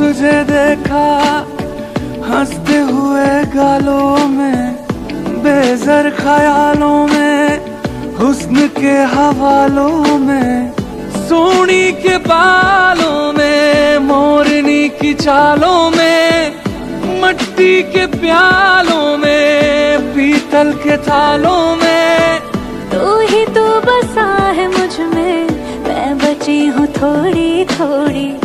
तुझे देखा हंसते हुए गालों में, बेज़र ख्यालों में, हुस्न के हवालों में, सोनी के बालों में, मोरनी की चालों में, मट्टी के प्यालों में, पीतल के थालों में। तू ही तो बसा है मुझ में, मैं बची हूँ थोड़ी थोड़ी।